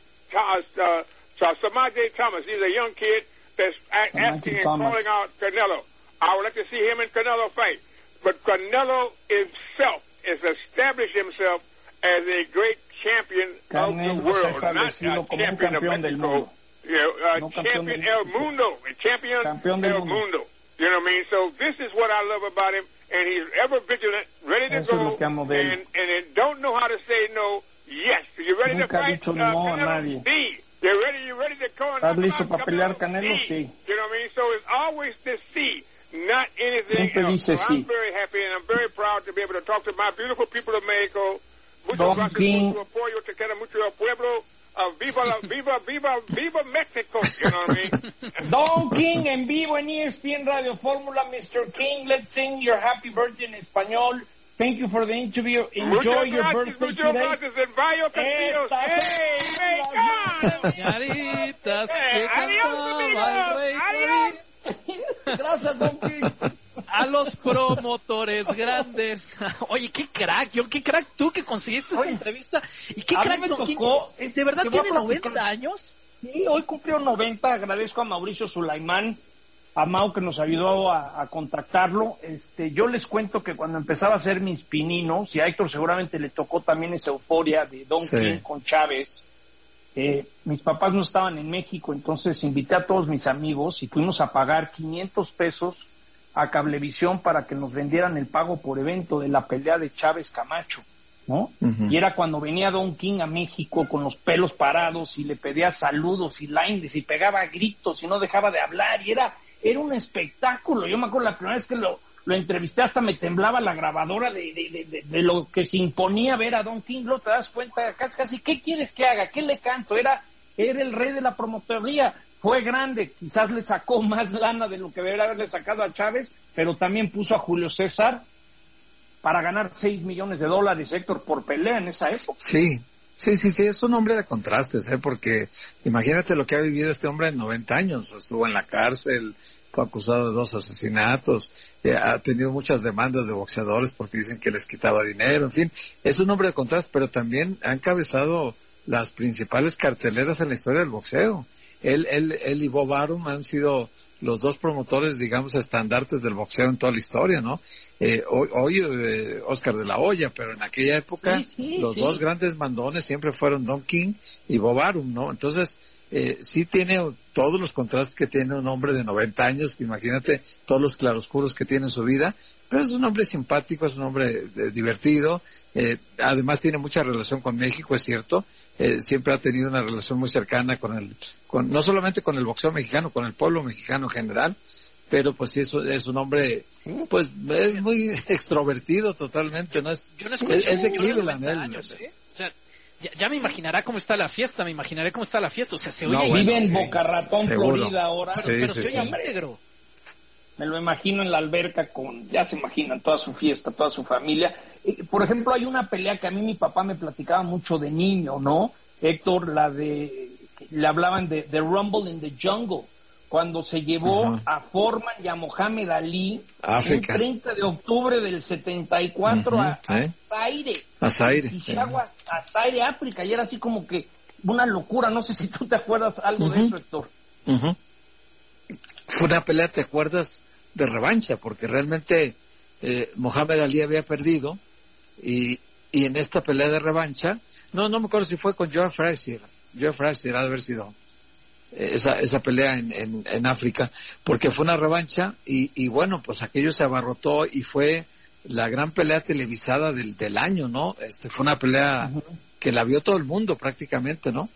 uh, uh, Samaje Thomas. He's a young kid that's a- asking and calling out Canelo. I would like to see him and Canelo fight. But Canelo himself has established himself as a great champion Canelo of the world, not a champion of Mexico. You know, uh, no champion El Mundo, champion Campeón El Mundo. You know what I mean? So this is what I love about him, and he's ever vigilant, ready to Eso go, and, and and don't know how to say no. Yes, you ready Nunca to fight? Dicho Uh, no Canelo? Sí. You ready? You ready to go? ¿Estás listo para pelear Canelo? Sí. You know what I mean? So it's always the sí, not anything Siempre else. dice So sí. I'm very happy, and I'm very proud to be able to talk to my beautiful people of Mexico. Muchas Don gracias King. por su apoyo. Te queda mucho el pueblo. Uh, viva, la, viva, viva, viva Mexico, you know what I mean? Don King en vivo en E S P N Radio Fórmula. mister King, let's sing your happy birthday in español. Thank you for the interview. Enjoy muchas your gracias, birthday muchas today. gracias, el Bayo Castillo. ¡Hey, mexicano! Señoritas, Eh, que adiós, cantaba el rey amigos, David. Gracias, Don King. A los promotores grandes. Oye, qué crack, yo qué crack tú que conseguiste esta Oye, entrevista. Y qué a mí crack, me Don King. tocó, ¿De verdad te voy a tiene platicar. noventa años? Sí, hoy cumplió noventa. Agradezco a Mauricio Sulaimán, a Mau, que nos ayudó a, a contactarlo. Este, yo les cuento que cuando empezaba a hacer mis pininos, y a Héctor seguramente le tocó también esa euforia de Don Sí. King con Chávez, eh, mis papás no estaban en México, entonces invité a todos mis amigos y fuimos a pagar quinientos pesos a Cablevisión para que nos vendieran el pago por evento de la pelea de Chávez Camacho, ¿no? Ujú. Y era cuando venía Don King a México con los pelos parados y le pedía saludos y lines y pegaba gritos y no dejaba de hablar y era era un espectáculo. Yo me acuerdo la primera vez que lo, lo entrevisté, hasta me temblaba la grabadora de, de, de, de, de lo que se imponía ver a Don King. Lo te das cuenta, casi, casi, ¿qué quieres que haga? ¿Qué le canto? Era, era el rey de la promotoría. Fue grande, quizás le sacó más lana de lo que debería haberle sacado a Chávez, pero también puso a Julio César para ganar seis millones de dólares, Héctor, por pelea en esa época. Sí, sí, sí, sí, es un hombre de contrastes, ¿eh? Porque imagínate lo que ha vivido este hombre en noventa años. Estuvo en la cárcel, fue acusado de dos asesinatos, eh, ha tenido muchas demandas de boxeadores porque dicen que les quitaba dinero, en fin. Es un hombre de contrastes, pero también ha encabezado las principales carteleras en la historia del boxeo. Él, él, él y Bob Arum han sido los dos promotores, digamos, estandartes del boxeo en toda la historia, ¿no? Eh, hoy, hoy eh, Oscar de la Hoya, pero en aquella época Sí, sí, los sí. dos grandes mandones siempre fueron Don King y Bob Arum, ¿no? Entonces, eh, sí tiene todos los contrastes que tiene un hombre de noventa años, que imagínate todos los claroscuros que tiene en su vida, pero es un hombre simpático, es un hombre eh, divertido, eh, además tiene mucha relación con México, es cierto. Eh, siempre ha tenido una relación muy cercana con el, con, no solamente con el boxeo mexicano, con el pueblo mexicano en general, pero pues sí es, es un hombre, pues es muy extrovertido totalmente, ¿no? Es, Yo no es, es de escuché Cleveland, noventa él. años, ¿eh? O sea, ya, ya me imaginará cómo está la fiesta, me imaginaré cómo está la fiesta, o sea, se oye... No, ahí, bueno, Vive en sí, Boca Ratón, seguro. Florida ahora. Sí, pero sí, se oye sí. íntegro. Me lo imagino en la alberca con, ya se imaginan, toda su fiesta, toda su familia. Eh, por ejemplo, hay una pelea que a mí mi papá me platicaba mucho de niño, ¿no? Héctor, la de, le hablaban de, de Rumble in the Jungle, cuando se llevó Ajá. a Foreman y a Mohamed Ali África. un treinta de octubre del setenta y cuatro Ujú, a, sí. a Zaire. A Zaire, Y sí. Chihuahua, a Zaire, África, y era así como que una locura. No sé si tú te acuerdas algo de Ujú. eso, Héctor. Ujú. Fue una pelea, ¿te acuerdas? De revancha, porque realmente eh, Mohamed Ali había perdido y, y en esta pelea de revancha, no, no me acuerdo si fue con Joe Frazier, Joe Frazier ha de haber sido esa, esa pelea en, en, en África, porque fue una revancha y, y bueno, pues aquello se abarrotó y fue la gran pelea televisada del, del año, ¿no? Este, fue una pelea uh-huh. que la vio todo el mundo prácticamente, ¿no?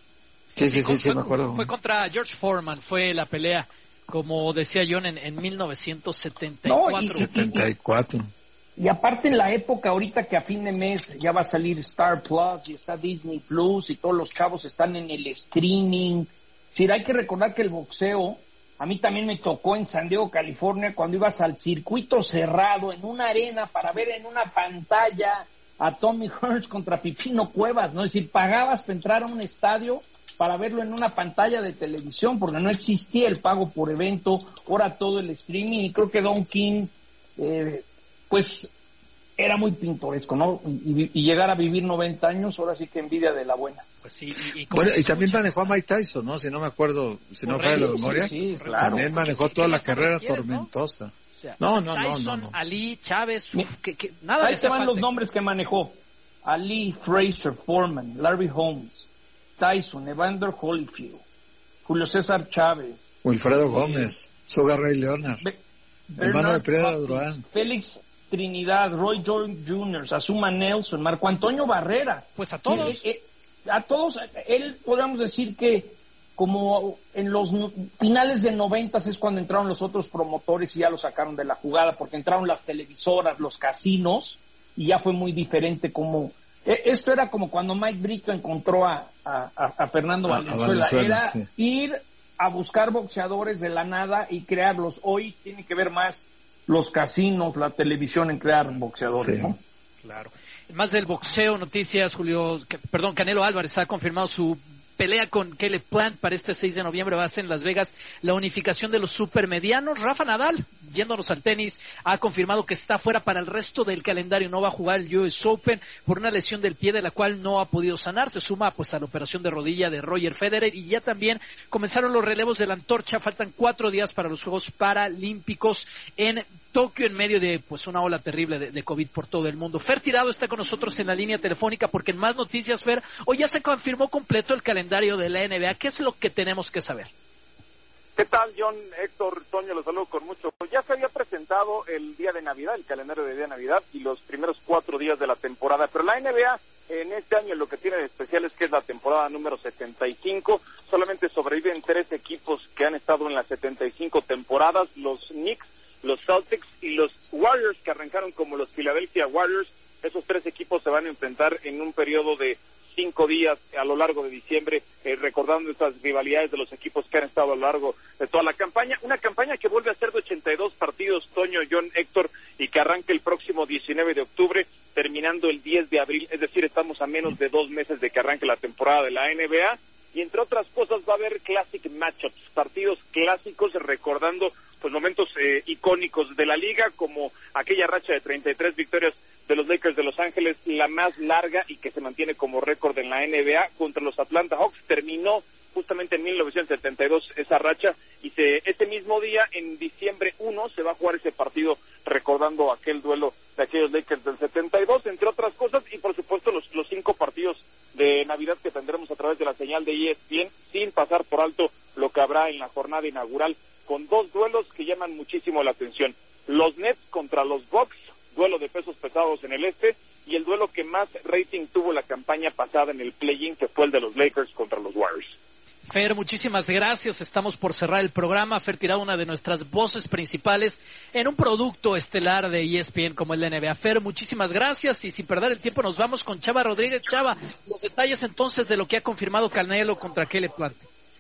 Sí, sí, sí, sí, sí, me acuerdo. Fue contra George Foreman, fue la pelea, como decía John, en, en mil novecientos setenta y cuatro. No, y, setenta y cuatro. Y aparte en la época ahorita que a fin de mes ya va a salir Star Plus y está Disney Plus y todos los chavos están en el streaming. Sí, hay que recordar que el boxeo, a mí también me tocó en San Diego, California, cuando ibas al circuito cerrado en una arena para ver en una pantalla a Tommy Hearns contra Pipino Cuevas, ¿no? Es decir, pagabas para entrar a un estadio para verlo en una pantalla de televisión, porque no existía el pago por evento, ahora todo el streaming, y creo que Don King, eh, pues, era muy pintoresco, ¿no? Y, y llegar a vivir noventa años, ahora sí que envidia de la buena. Pues sí, y, y bueno, y también manejó a Mike Tyson, ¿no? Si no me acuerdo, si no falla la memoria, sí, sí, claro. También manejó toda la carrera tormentosa. ¿No? O sea, no, no, Tyson, no, no. Ali, Chávez, uf, que, que nada. Ahí te van los nombres que manejó: Ali, Frazier, Foreman, Larry Holmes, Tyson, Evander Holyfield, Julio César Chávez, Wilfredo eh, Gómez, Sugar Ray Leonard, Be- hermano de Preda Durán, Félix Trinidad, Roy Jones junior, Azuma Nelson, Marco Antonio Barrera. Pues a todos. Eh, eh, a todos, él podríamos decir que como en los finales de noventas es cuando entraron los otros promotores y ya lo sacaron de la jugada, porque entraron las televisoras, los casinos, y ya fue muy diferente como... Esto era como cuando Mike Brito encontró a, a, a Fernando a, Valenzuela, a Valenzuela, era sí. ir a buscar boxeadores de la nada y crearlos. Hoy tiene que ver más los casinos, la televisión en crear boxeadores, sí. ¿no? Claro. Más del boxeo, noticias, Julio, que, perdón, Canelo Álvarez ha confirmado su pelea con Caleb Plant para este seis de noviembre. Va a ser en Las Vegas la unificación de los supermedianos. Rafa Nadal, yéndonos al tenis, ha confirmado que está fuera para el resto del calendario. No va a jugar el U S Open por una lesión del pie de la cual no ha podido sanar. Se suma pues a la operación de rodilla de Roger Federer, y ya también comenzaron los relevos de la antorcha. Faltan cuatro días para los Juegos Paralímpicos en Tokio, en medio de pues una ola terrible de, de COVID por todo el mundo. Fer Tirado está con nosotros en la línea telefónica, porque en más noticias, Fer, hoy ya se confirmó completo el calendario de la N B A. ¿Qué es lo que tenemos que saber? ¿Qué tal, John? Héctor, Toño, los saludo con mucho. Ya se había presentado el día de Navidad, el calendario de día de Navidad y los primeros cuatro días de la temporada, pero la N B A en este año lo que tiene de especial es que es la temporada número setenta y cinco, solamente sobreviven tres equipos que han estado en las setenta y cinco temporadas, los Knicks, los Celtics y los Warriors, que arrancaron como los Philadelphia Warriors. Esos tres equipos se van a enfrentar en un periodo de cinco días a lo largo de diciembre, eh, recordando estas rivalidades de los equipos que han estado a lo largo de toda la campaña. Una campaña que vuelve a ser de ochenta y dos partidos, Toño, John, Héctor, y que arranca el próximo diecinueve de octubre, terminando el diez de abril. Es decir, estamos a menos de dos meses de que arranque la temporada de la N B A. Y entre otras cosas va a haber classic matchups, partidos clásicos recordando pues momentos eh, icónicos de la liga, como aquella racha de treinta y tres victorias de los Lakers de Los Ángeles, la más larga y que se mantiene como récord en la N B A, contra los Atlanta Hawks. Terminó justamente en mil novecientos setenta y dos esa racha, y se, ese mismo día, en diciembre primero, se va a jugar ese partido recordando aquel duelo de aquellos Lakers del setenta y dos, entre otras cosas, y por supuesto los, los cinco partidos de Navidad que tendremos a través de la señal de E S P N, sin pasar por alto lo que habrá en la jornada inaugural, con dos duelos que llaman muchísimo la atención: los Nets contra los Bucks, duelo de pesos pesados en el este, y el duelo que más rating tuvo la campaña pasada en el play-in, que fue el de los Lakers contra los Warriors. Fer, muchísimas gracias. Estamos por cerrar el programa. Fer Tirado, una de nuestras voces principales en un producto estelar de E S P N como el N B A. Fer, muchísimas gracias, y sin perder el tiempo nos vamos con Chava Rodríguez. Chava, los detalles entonces de lo que ha confirmado Canelo contra Caleb Plant.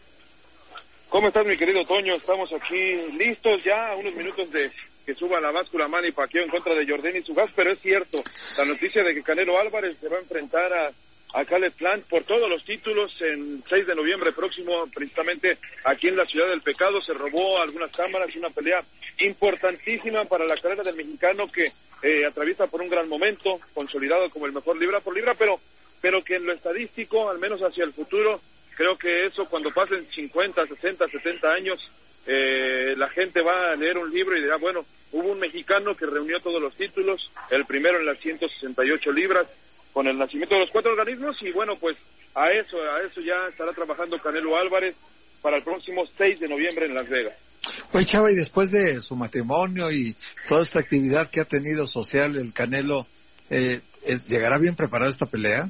¿Cómo estás, mi querido Toño? Estamos aquí listos ya a unos minutos de que suba la báscula Manny Pacquiao en contra de Jordan Sugas, pero es cierto, la noticia de que Canelo Álvarez se va a enfrentar a a Caleb Plant por todos los títulos en seis de noviembre próximo, principalmente aquí en la Ciudad del Pecado. Se robó algunas cámaras, una pelea importantísima para la carrera del mexicano, que eh, atraviesa por un gran momento, consolidado como el mejor libra por libra, pero pero que en lo estadístico, al menos hacia el futuro, creo que eso cuando pasen cincuenta, sesenta, setenta años, eh, la gente va a leer un libro y dirá, bueno, hubo un mexicano que reunió todos los títulos, el primero en las ciento sesenta y ocho libras, con el nacimiento de los cuatro organismos, y bueno, pues a eso, a eso ya estará trabajando Canelo Álvarez para el próximo seis de noviembre en Las Vegas. Oye, Chava, y después de su matrimonio y toda esta actividad que ha tenido social el Canelo, eh, es, ¿llegará bien preparada esta pelea?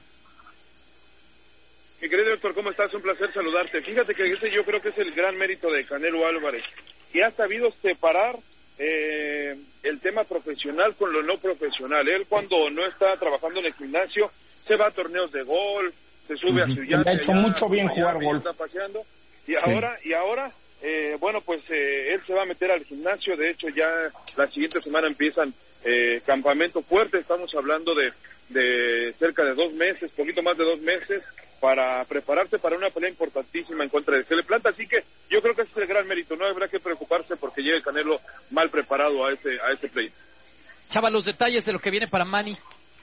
Mi querido doctor, ¿cómo estás? Un placer saludarte. Fíjate que ese yo creo que es el gran mérito de Canelo Álvarez, que ha sabido separar eh, el tema profesional con lo no profesional. Él cuando no está trabajando en el gimnasio, se va a torneos de golf, se sube uh-huh. a su yate. Le ha hecho ya, mucho bien jugar golf. Está paseando, y sí. ahora, y ahora, eh, bueno, pues eh, él se va a meter al gimnasio. De hecho, ya la siguiente semana empiezan eh, campamento fuerte. Estamos hablando de, de cerca de dos meses, poquito más de dos meses, para prepararse para una pelea importantísima en contra de Kelly Plant. Así que yo creo que ese es el gran mérito. No habrá que preocuparse porque llegue Canelo mal preparado a ese a ese play. Chava, los detalles de lo que viene para Manny.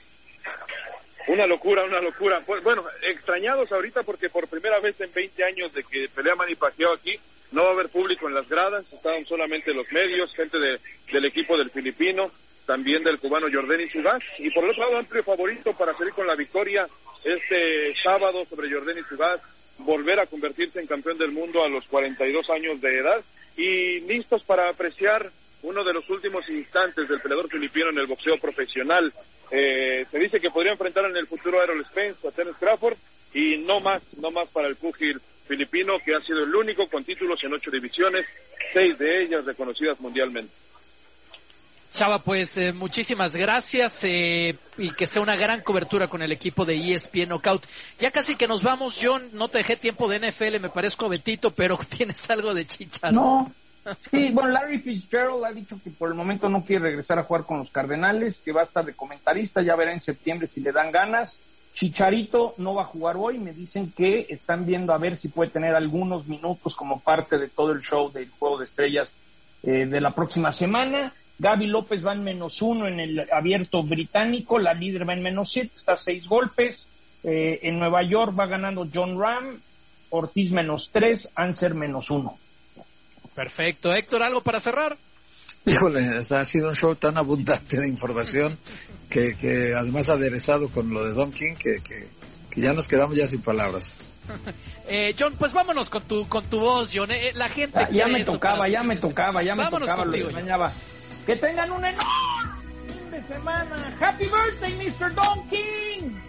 Una locura, una locura. Pues, bueno, extrañados ahorita porque por primera vez en veinte años de que pelea Manny Pacquiao aquí, no va a haber público en las gradas, estaban solamente los medios, gente de, del equipo del filipino, también del cubano Yordenis Ugas, y por el otro lado amplio favorito para salir con la victoria este sábado sobre Yordenis Ugas, volver a convertirse en campeón del mundo a los cuarenta y dos años de edad, y listos para apreciar uno de los últimos instantes del peleador filipino en el boxeo profesional. Eh, se dice que podría enfrentar en el futuro a Errol Spence, a Terence Crawford, y no más, no más para el púgil filipino, que ha sido el único con títulos en ocho divisiones, seis de ellas reconocidas mundialmente. Chava, pues eh, muchísimas gracias eh, y que sea una gran cobertura con el equipo de E S P N Knockout. Ya casi que nos vamos, John, no te dejé tiempo de N F L, me parezco a Betito, pero tienes algo de chicha, ¿no? No, sí, bueno, Larry Fitzgerald ha dicho que por el momento no quiere regresar a jugar con los Cardenales, que va a estar de comentarista, ya verá en septiembre si le dan ganas. Chicharito no va a jugar hoy, me dicen que están viendo a ver si puede tener algunos minutos como parte de todo el show del Juego de Estrellas eh, de la próxima semana. Gaby López va en menos uno en el abierto británico, la líder va en menos siete, está a seis golpes. Eh, en Nueva York va ganando John Ram, Ortiz menos tres, Anser menos uno. Perfecto. Héctor, ¿algo para cerrar? Híjole, ha sido un show tan abundante de información que, que además aderezado con lo de Don King que, que, que ya nos quedamos ya sin palabras. Eh, John, pues vámonos con tu con tu voz, John. Eh, la gente ah, ya me tocaba, ya me tocaba, ya me vámonos tocaba, contigo, lo extrañaba. Que tengan un enorme fin de semana. Happy birthday, mister Don King.